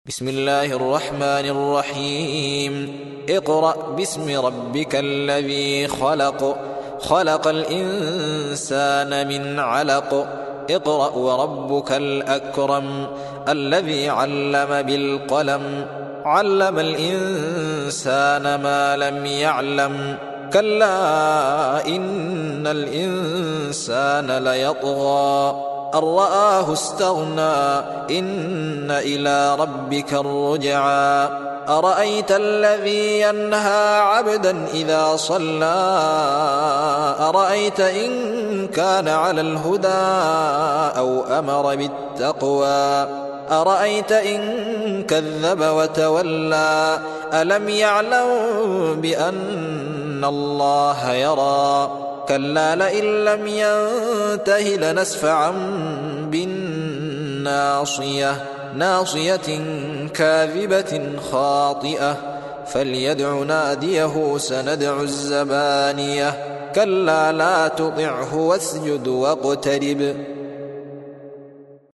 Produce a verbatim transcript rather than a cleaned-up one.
بسم الله الرحمن الرحيم اقرأ باسم ربك الذي خلق خلق الإنسان من علق اقرأ وربك الأكرم الذي علم بالقلم علم الإنسان ما لم يعلم كلا إن الإنسان ليطغى أن رآه استغنى إن إلى ربك الرجعى أرأيت الذي ينهى عبدا إذا صلى أرأيت إن كان على الهدى أو أمر بالتقوى أرأيت إن كذب وتولى ألم يعلم بأن الله يرى كلا لئن لم ينته لنسفعا بالناصية ناصية كاذبة خاطئة فليدع ناديه سندع الزبانية كلا لا تطعه واسجد واقترب